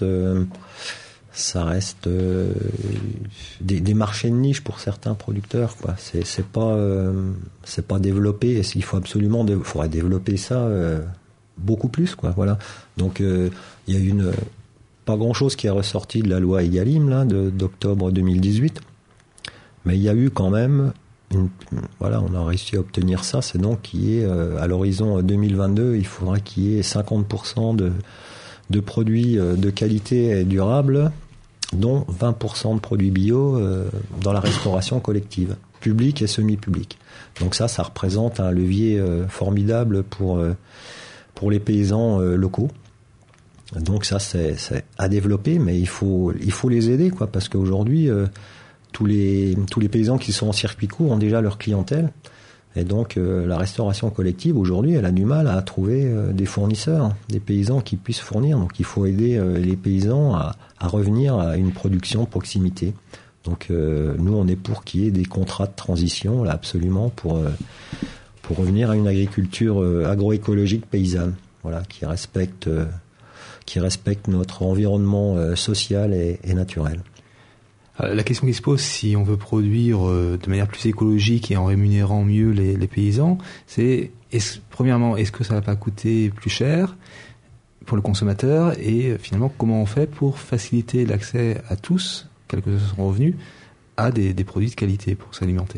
S5: des marchés de niche pour certains producteurs, quoi. C'est pas développé. Il faut absolument faudrait développer ça beaucoup plus, quoi. Voilà. Donc il y a pas grand chose qui est ressorti de la loi Egalim là d'octobre 2018, mais il y a eu quand même on a réussi à obtenir ça. C'est donc qu'il y ait à l'horizon 2022, il faudra qu'il y ait 50% de produits de qualité et durables, dont 20% de produits bio dans la restauration collective, publique et semi-publique. Donc ça représente un levier formidable pour les paysans locaux. Donc ça c'est à développer, mais il faut les aider, quoi, parce qu'aujourd'hui tous les paysans qui sont en circuit court ont déjà leur clientèle, et donc la restauration collective aujourd'hui elle a du mal à trouver des fournisseurs, des paysans qui puissent fournir. Donc il faut aider les paysans à revenir à une production de proximité. Donc nous on est pour qu'il y ait des contrats de transition là absolument pour revenir à une agriculture agroécologique paysanne, voilà, qui respecte notre environnement social et naturel.
S4: La question qui se pose, si on veut produire de manière plus écologique et en rémunérant mieux les paysans, c'est premièrement, est-ce que ça va pas coûter plus cher pour le consommateur, et finalement comment on fait pour faciliter l'accès à tous, quel que soit son revenu, à des produits de qualité pour s'alimenter?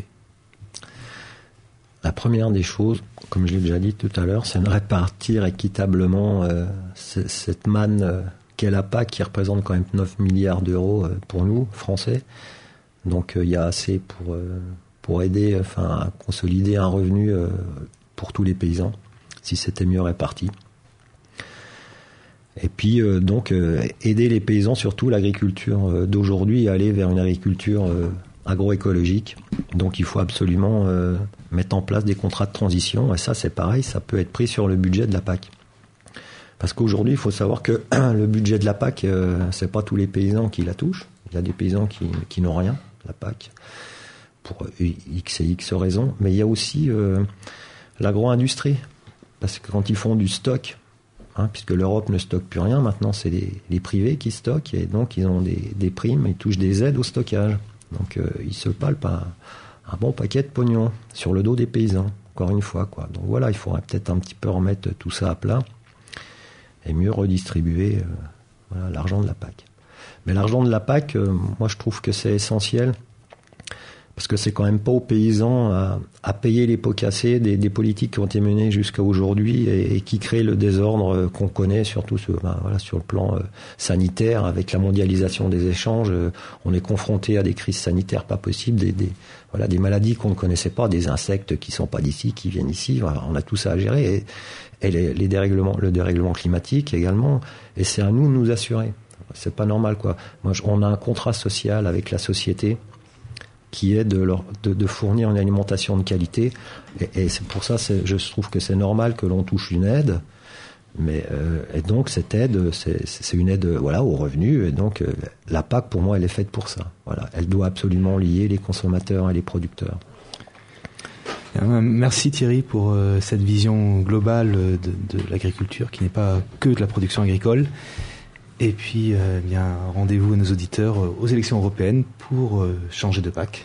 S5: La première des choses, comme je l'ai déjà dit tout à l'heure, c'est de répartir équitablement cette manne qu'est la PAC, qui représente quand même 9 milliards d'euros pour nous, Français. Donc il y a assez pour aider, à consolider un revenu pour tous les paysans, si c'était mieux réparti. Et puis donc aider les paysans, surtout l'agriculture d'aujourd'hui, à aller vers une agriculture agroécologique. Donc il faut absolument mettre en place des contrats de transition, et ça c'est pareil, ça peut être pris sur le budget de la PAC. Parce qu'aujourd'hui, il faut savoir que le budget de la PAC, c'est pas tous les paysans qui la touchent. Il y a des paysans qui n'ont rien, la PAC, pour X et X raisons. Mais il y a aussi l'agro-industrie. Parce que quand ils font du stock, puisque l'Europe ne stocke plus rien, maintenant c'est les privés qui stockent, et donc ils ont des primes, ils touchent des aides au stockage. Donc ils se palpent un bon paquet de pognon sur le dos des paysans, encore une fois, quoi. Donc voilà, il faudrait peut-être un petit peu remettre tout ça à plat et mieux redistribuer l'argent de la PAC. Mais l'argent de la PAC, moi je trouve que c'est essentiel, parce que c'est quand même pas aux paysans à payer les pots cassés des politiques qui ont été menées jusqu'à aujourd'hui et qui créent le désordre qu'on connaît, surtout sur le plan sanitaire. Avec la mondialisation des échanges, on est confronté à des crises sanitaires pas possibles, des maladies qu'on ne connaissait pas, des insectes qui sont pas d'ici, qui viennent ici. Voilà, on a tout ça à gérer, et le dérèglement climatique également, et c'est à nous de nous assurer. C'est pas normal, quoi. On a un contrat social avec la société qui est de fournir une alimentation de qualité, et c'est pour ça je trouve que c'est normal que l'on touche une aide, mais et donc cette aide c'est une aide au revenu, et donc la PAC pour moi elle est faite pour ça. Voilà, elle doit absolument lier les consommateurs et les producteurs.
S4: Merci Thierry pour cette vision globale de l'agriculture, qui n'est pas que de la production agricole. Et puis, rendez-vous à nos auditeurs aux élections européennes pour changer de PAC.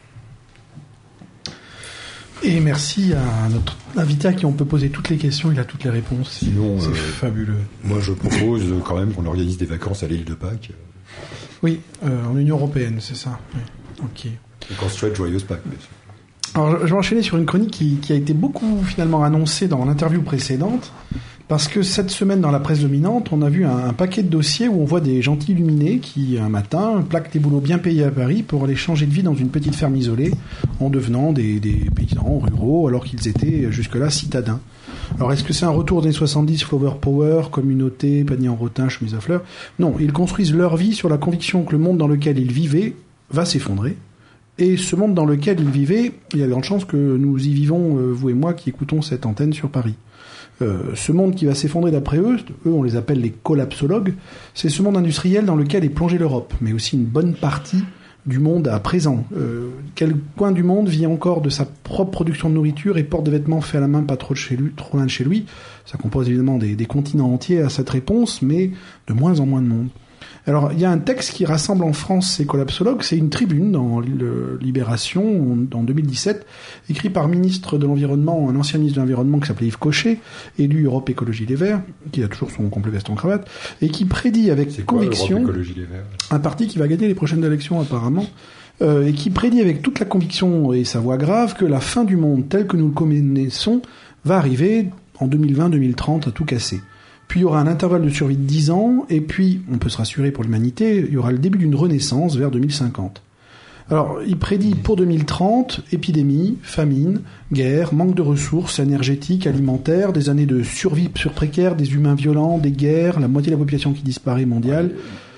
S3: Et merci à notre invité à qui on peut poser toutes les questions, il a toutes les réponses.
S2: Sinon,
S3: c'est fabuleux.
S2: Moi, je propose quand même qu'on organise des vacances à l'île de Pâques.
S3: Oui, en Union européenne, c'est ça. Oui. Ok.
S2: Et qu'on se souhaite joyeuse Pâques, bien sûr.
S3: Alors, je vais enchaîner sur une chronique qui a été beaucoup finalement annoncée dans l'interview précédente, parce que cette semaine dans la presse dominante, on a vu un paquet de dossiers où on voit des gentils illuminés qui, un matin, plaquent des boulots bien payés à Paris pour aller changer de vie dans une petite ferme isolée, en devenant des paysans ruraux, alors qu'ils étaient jusque-là citadins. Alors, est-ce que c'est un retour des 70, Flower Power, communauté, panier en rotin, chemise à fleurs? Non, ils construisent leur vie sur la conviction que le monde dans lequel ils vivaient va s'effondrer. Et ce monde dans lequel ils vivaient, il y a de grandes chances que nous y vivons, vous et moi, qui écoutons cette antenne sur Paris. Ce monde qui va s'effondrer d'après eux on les appelle les collapsologues, c'est ce monde industriel dans lequel est plongée l'Europe, mais aussi une bonne partie du monde à présent. Quel coin du monde vit encore de sa propre production de nourriture et porte des vêtements faits à la main pas trop loin de chez lui? Ça compose évidemment des continents entiers à cette réponse, mais de moins en moins de monde. Alors, il y a un texte qui rassemble en France ces collapsologues, c'est une tribune dans Libération en 2017, écrit par ministre de l'Environnement, un ancien ministre de l'Environnement qui s'appelait Yves Cochet, élu Europe Écologie Les Verts, qui a toujours son complet veste en cravate, et qui prédit avec conviction un parti qui va gagner les prochaines élections apparemment, et qui prédit avec toute la conviction et sa voix grave que la fin du monde tel que nous le connaissons va arriver en 2020-2030 à tout casser. Puis il y aura un intervalle de survie de 10 ans, et puis, on peut se rassurer pour l'humanité, il y aura le début d'une renaissance vers 2050. Alors, il prédit pour 2030, épidémie, famine, guerre, manque de ressources énergétiques, alimentaires, des années de survie précaire, des humains violents, des guerres, la moitié de la population qui disparaît mondiale.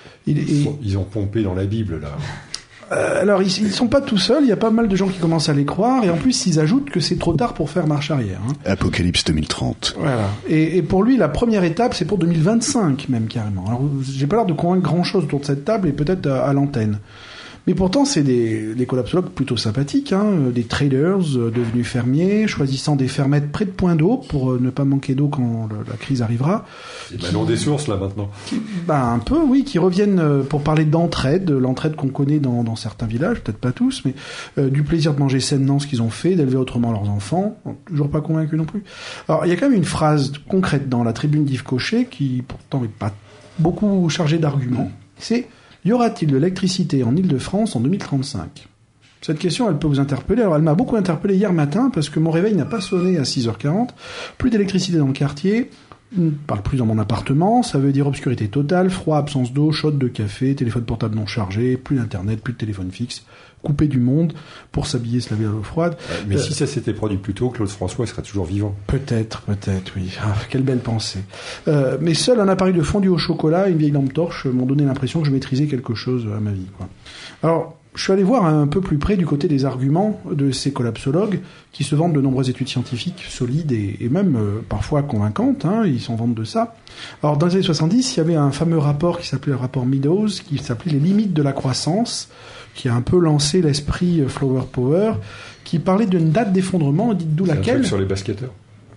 S2: Ils ont pompé dans la Bible, là.
S3: Alors, ils sont pas tout seuls, il y a pas mal de gens qui commencent à les croire, et en plus, ils ajoutent que c'est trop tard pour faire marche arrière. Hein.
S6: Apocalypse 2030.
S3: Voilà. Et pour lui, la première étape, c'est pour 2025, même carrément. Alors, j'ai pas l'air de convaincre grand-chose autour de cette table, et peut-être à l'antenne. Mais pourtant, c'est des collapsologues plutôt sympathiques, hein, des traders devenus fermiers, choisissant des fermettes près de points d'eau pour ne pas manquer d'eau quand la crise arrivera.
S2: C'est Manon des sources, là, maintenant.
S3: Un peu, oui, qui reviennent pour parler d'entraide, l'entraide qu'on connaît dans certains villages, peut-être pas tous, mais du plaisir de manger sainement ce qu'ils ont fait, d'élever autrement leurs enfants. Toujours pas convaincus non plus. Alors, il y a quand même une phrase concrète dans la tribune d'Yves Cochet, qui pourtant n'est pas beaucoup chargée d'arguments. C'est: y aura-t-il de l'électricité en Île-de-France en 2035 ? Cette question, elle peut vous interpeller. Alors, elle m'a beaucoup interpellé hier matin parce que mon réveil n'a pas sonné à 6h40. Plus d'électricité dans le quartier. Je ne parle plus dans mon appartement. Ça veut dire obscurité totale, froid, absence d'eau, shot de café, téléphone portable non chargé, plus d'internet, plus de téléphone fixe, coupé du monde pour s'habiller, se laver à l'eau froide.
S2: Mais si ça s'était produit plus tôt, Claude François serait toujours vivant.
S3: Peut-être, oui. Ah, quelle belle pensée. Mais seul un appareil de fondu au chocolat et une vieille lampe torche m'ont donné l'impression que je maîtrisais quelque chose à ma vie, quoi. Alors, je suis allé voir un peu plus près du côté des arguments de ces collapsologues qui se vantent de nombreuses études scientifiques solides et même parfois convaincantes, hein, ils s'en vantent de ça. Alors, dans les années 70, il y avait un fameux rapport qui s'appelait le rapport Meadows, qui s'appelait Les limites de la croissance, qui a un peu lancé l'esprit Flower Power, qui parlait d'une date d'effondrement, dites d'où laquelle...
S2: C'est un truc sur les basketteurs ?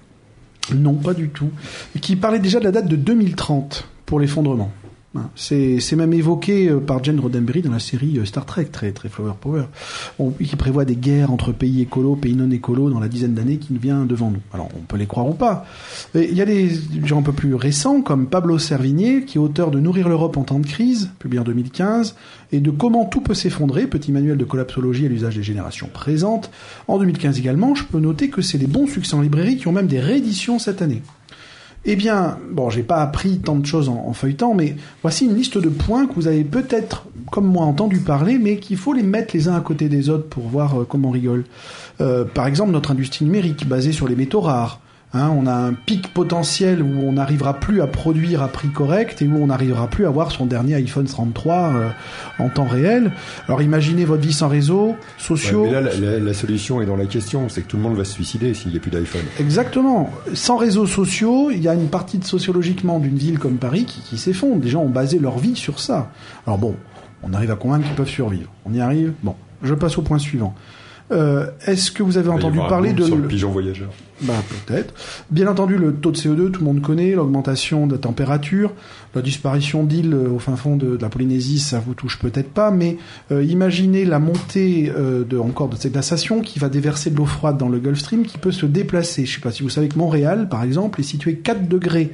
S3: Non, pas du tout. Qui parlait déjà de la date de 2030 pour l'effondrement. C'est même évoqué par Gene Roddenberry dans la série Star Trek, très, très Flower Power, qui prévoit des guerres entre pays écolos, pays non écolos dans la dizaine d'années qui vient devant nous. Alors, on peut les croire ou pas. Il y a des gens un peu plus récents, comme Pablo Servigné, qui est auteur de Nourrir l'Europe en temps de crise, publié en 2015, et de Comment tout peut s'effondrer, petit manuel de collapsologie à l'usage des générations présentes. En 2015 également, je peux noter que c'est des bons succès en librairie qui ont même des rééditions cette année. Eh bien, bon, j'ai pas appris tant de choses en feuilletant, mais voici une liste de points que vous avez peut-être, comme moi, entendu parler, mais qu'il faut les mettre les uns à côté des autres pour voir comment on rigole. Par exemple, notre industrie numérique, basée sur les métaux rares. Hein, on a un pic potentiel où on n'arrivera plus à produire à prix correct et où on n'arrivera plus à avoir son dernier iPhone 33 en temps réel. Alors imaginez votre vie sans réseaux sociaux.
S2: Ouais, mais là, la solution est dans la question, c'est que tout le monde va se suicider s'il n'y a plus d'iPhone.
S3: Exactement. Sans réseaux sociaux, il y a une partie sociologiquement d'une ville comme Paris qui s'effondre. Les gens ont basé leur vie sur ça. Alors bon, on arrive à convaincre qu'ils peuvent survivre. On y arrive ? Bon, je passe au point suivant. Est-ce que vous avez entendu parler de...
S2: Sur le pigeon voyageur.
S3: Peut-être. Bien entendu, le taux de CO2, tout le monde connaît, l'augmentation de la température, la disparition d'îles au fin fond de la Polynésie, ça vous touche peut-être pas, mais imaginez la montée de cette glaciation qui va déverser de l'eau froide dans le Gulf Stream, qui peut se déplacer. Je sais pas si vous savez que Montréal, par exemple, est situé 4 degrés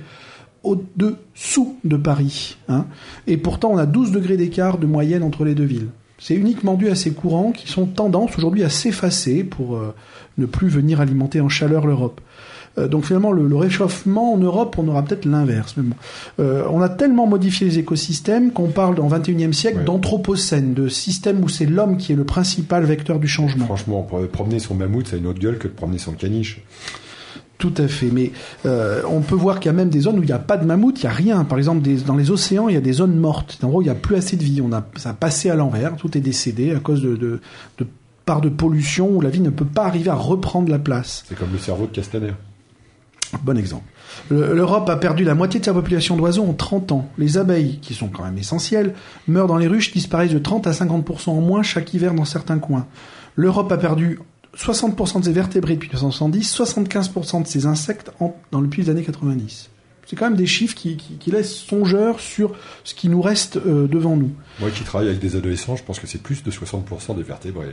S3: au-dessous de Paris, hein, et pourtant on a 12 degrés d'écart de moyenne entre les deux villes. C'est uniquement dû à ces courants qui sont tendance aujourd'hui à s'effacer pour ne plus venir alimenter en chaleur l'Europe. Donc finalement, le réchauffement en Europe, on aura peut-être l'inverse. Mais bon. On a tellement modifié les écosystèmes qu'on parle en 21e siècle d'anthropocène, de système où c'est l'homme qui est le principal vecteur du changement.
S2: Franchement, promener son mammouth, ça a une autre gueule que de promener son caniche.
S3: Tout à fait, mais on peut voir qu'il y a même des zones où il n'y a pas de mammouth, il n'y a rien. Par exemple, dans les océans, il y a des zones mortes. En gros, il n'y a plus assez de vie. Ça a passé à l'envers, tout est décédé à cause de parts de pollution où la vie ne peut pas arriver à reprendre la place.
S2: C'est comme le cerveau de Castaner.
S3: Bon exemple. L'Europe a perdu la moitié de sa population d'oiseaux en 30 ans. Les abeilles, qui sont quand même essentielles, meurent dans les ruches, disparaissent de 30 à 50% en moins chaque hiver dans certains coins. L'Europe a perdu 60% de ses vertébrés depuis 1970, 75% de ses insectes depuis les années 90. C'est quand même des chiffres qui laissent songeurs sur ce qui nous reste devant nous.
S2: Moi qui travaille avec des adolescents, je pense que c'est plus de 60% des vertébrés.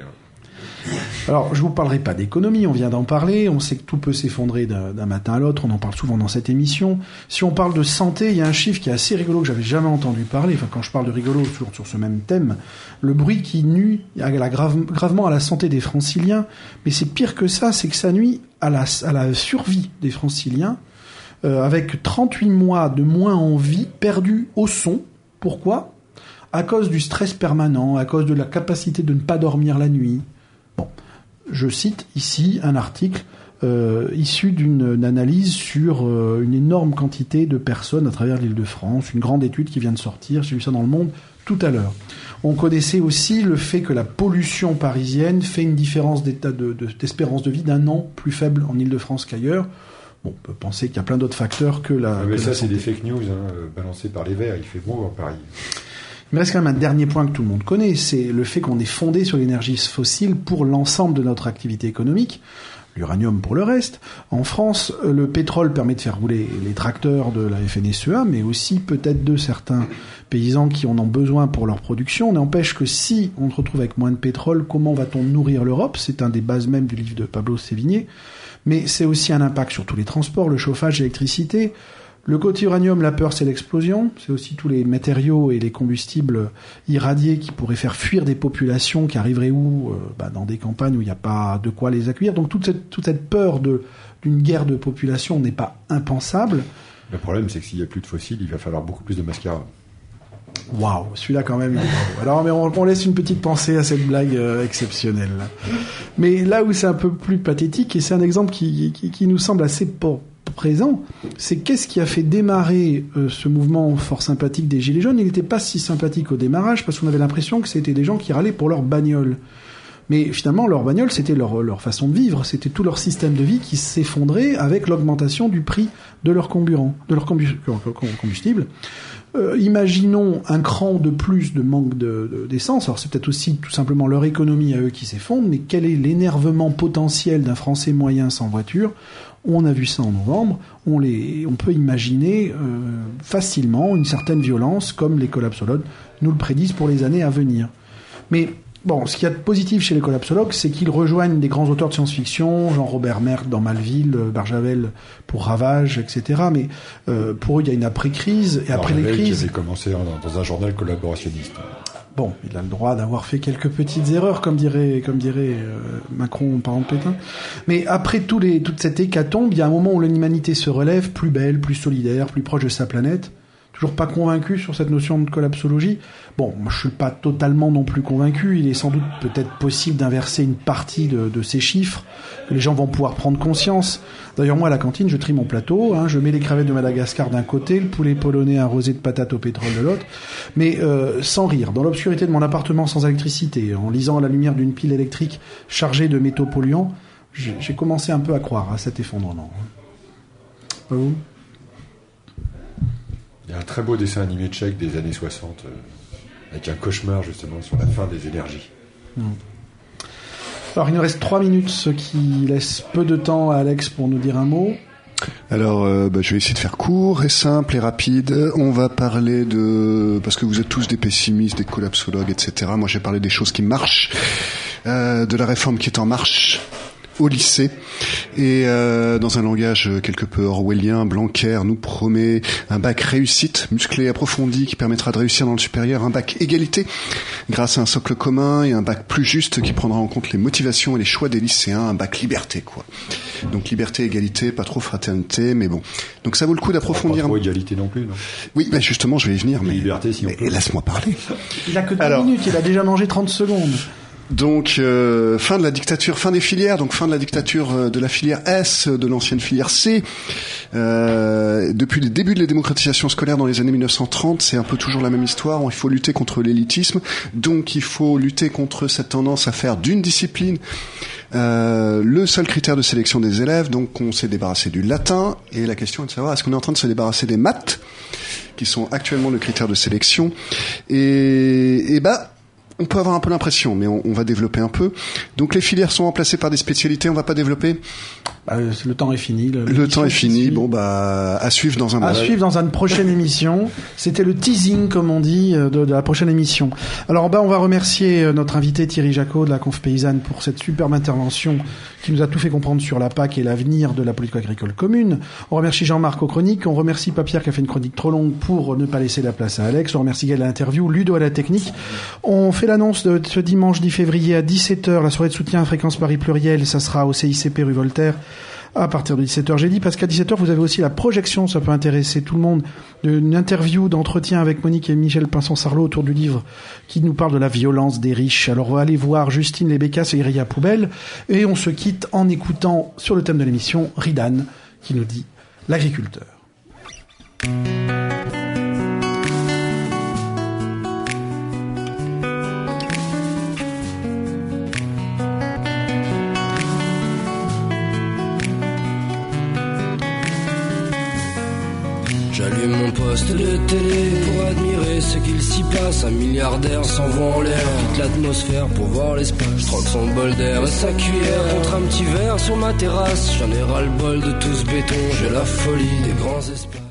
S3: Alors, je vous parlerai pas d'économie, on vient d'en parler, on sait que tout peut s'effondrer d'un matin à l'autre, on en parle souvent dans cette émission. Si on parle de santé, il y a un chiffre qui est assez rigolo que j'avais jamais entendu parler, enfin quand je parle de rigolo toujours sur ce même thème, le bruit qui nuit gravement à la santé des Franciliens, mais c'est pire que ça, c'est que ça nuit à la survie des Franciliens, avec 38 mois de moins en vie perdus au son. Pourquoi ? À cause du stress permanent, à cause de la capacité de ne pas dormir la nuit. Bon, je cite ici un article issu d'une analyse sur une énorme quantité de personnes à travers l'Île-de-France, une grande étude qui vient de sortir, j'ai vu ça dans Le Monde tout à l'heure. On connaissait aussi le fait que la pollution parisienne fait une différence d'espérance de vie d'1 an plus faible en Île-de-France qu'ailleurs. Bon, on peut penser qu'il y a plein d'autres facteurs que la...
S2: Mais ça, c'est des fake news balancés par les Verts, il fait beau à Paris.
S3: Il me reste quand même un dernier point que tout le monde connaît, c'est le fait qu'on est fondé sur l'énergie fossile pour l'ensemble de notre activité économique, l'uranium pour le reste. En France, le pétrole permet de faire rouler les tracteurs de la FNSEA, mais aussi peut-être de certains paysans qui en ont besoin pour leur production. N'empêche que si on se retrouve avec moins de pétrole, comment va-t-on nourrir l'Europe ? C'est un des bases même du livre de Pablo Sévigné. Mais c'est aussi un impact sur tous les transports, le chauffage, l'électricité. Le côté uranium, la peur, c'est l'explosion. C'est aussi tous les matériaux et les combustibles irradiés qui pourraient faire fuir des populations qui arriveraient dans des campagnes où il n'y a pas de quoi les accueillir. Donc toute cette peur d'une guerre de population n'est pas impensable.
S2: Le problème, c'est que s'il n'y a plus de fossiles, il va falloir beaucoup plus de mascara.
S3: Waouh, celui-là quand même. Alors, mais on laisse une petite pensée à cette blague exceptionnelle. Mais là où c'est un peu plus pathétique, et c'est un exemple qui nous semble assez présent, c'est qu'est-ce qui a fait démarrer ce mouvement fort sympathique des Gilets jaunes. Il n'était pas si sympathique au démarrage parce qu'on avait l'impression que c'était des gens qui râlaient pour leur bagnole. Mais finalement, leur bagnole, c'était leur façon de vivre, c'était tout leur système de vie qui s'effondrait avec l'augmentation du prix de leur combustible. Imaginons un cran de plus de manque d'essence. Alors c'est peut-être aussi tout simplement leur économie à eux qui s'effondre, mais quel est l'énervement potentiel d'un Français moyen sans voiture ? On a vu ça en novembre. On peut imaginer facilement une certaine violence, comme les collapsologues nous le prédisent pour les années à venir. Mais bon, ce qu'il y a de positif chez les collapsologues, c'est qu'ils rejoignent des grands auteurs de science-fiction, Jean-Robert Merck dans Malville, Barjavel pour Ravage, etc. Mais pour eux, il y a une après-crise. Et après les crises...
S2: qui avait commencé dans un journal collaborationniste.
S3: Bon, il a le droit d'avoir fait quelques petites erreurs, comme dirait Macron en parlant de Pétain. Mais après toute cette hécatombe, il y a un moment où l'humanité se relève, plus belle, plus solidaire, plus proche de sa planète. Toujours pas convaincu sur cette notion de collapsologie. Bon, moi je suis pas totalement non plus convaincu. Il est sans doute peut-être possible d'inverser une partie de ces chiffres, que les gens vont pouvoir prendre conscience. D'ailleurs, moi à la cantine, je trie mon plateau, je mets les crevettes de Madagascar d'un côté, le poulet polonais arrosé de patates au pétrole de l'autre, mais sans rire, dans l'obscurité de mon appartement sans électricité, en lisant à la lumière d'une pile électrique chargée de métaux polluants, j'ai commencé un peu à croire à cet effondrement. Pas vous ?
S2: Il y a un très beau dessin animé tchèque des années 60 avec un cauchemar justement sur la fin des énergies.
S3: Alors il nous reste 3 minutes, ce qui laisse peu de temps à Alex pour nous dire un mot.
S6: Alors je vais essayer de faire court et simple et rapide. On va parler parce que vous êtes tous des pessimistes, des collapsologues, etc. Moi j'ai parlé des choses qui marchent, de la réforme qui est en marche au lycée, et dans un langage quelque peu orwellien, Blanquer nous promet un bac réussite, musclé, approfondi, qui permettra de réussir dans le supérieur, un bac égalité, grâce à un socle commun, et un bac plus juste qui prendra en compte les motivations et les choix des lycéens, un bac liberté, quoi. Donc liberté, égalité, pas trop fraternité, mais bon. Donc ça vaut le coup d'approfondir.
S2: Pas trop égalité non plus, non ?
S6: Oui, justement, je vais y venir, mais
S2: liberté, si on peut.
S6: Laisse-moi parler.
S3: Il a que 2 minutes, il a déjà mangé 30 secondes.
S6: Donc fin de la dictature, fin des filières, donc fin de la dictature de la filière S, de l'ancienne filière C. Depuis le début de la démocratisation scolaire dans les années 1930, c'est un peu toujours la même histoire. Il faut lutter contre l'élitisme, donc il faut lutter contre cette tendance à faire d'une discipline le seul critère de sélection des élèves. Donc on s'est débarrassé du latin, et la question est de savoir est-ce qu'on est en train de se débarrasser des maths, qui sont actuellement le critère de sélection. Et on peut avoir un peu l'impression, mais on va développer un peu. Donc les filières sont remplacées par des spécialités, on va pas développer.
S3: Le temps est fini.
S6: Le temps est fini. Bon, à suivre dans un mois.
S3: À suivre dans une prochaine émission. C'était le teasing, comme on dit, de la prochaine émission. Alors, on va remercier notre invité Thierry Jacot de la Conf Paysanne pour cette superbe intervention qui nous a tout fait comprendre sur la PAC et l'avenir de la politique agricole commune. On remercie Jean-Marc aux chroniques. On remercie Papierre qui a fait une chronique trop longue pour ne pas laisser la place à Alex. On remercie Gaël à l'interview, Ludo à la technique. On fait l'annonce de ce dimanche 10 février à 17h, la soirée de soutien à Fréquence Paris Pluriel. Ça sera au CICP rue Voltaire. À partir de 17h, j'ai dit, parce qu'à 17h, vous avez aussi la projection, ça peut intéresser tout le monde, d'une interview d'entretien avec Monique et Michel Pinson-Sarlot autour du livre qui nous parle de la violence des riches. Alors, on va aller voir Justine Lebécas et Iria Poubelle, et on se quitte en écoutant, sur le thème de l'émission, Ridan, qui nous dit « L'agriculteur ».
S1: J'allume mon poste de télé pour admirer ce qu'il s'y passe. Un milliardaire s'envoie en l'air, quitte l'atmosphère pour voir l'espace. Je troque son bol d'air et sa cuillère contre un petit verre sur ma terrasse. J'en ai ras le bol de tout ce béton, j'ai la folie des grands espaces.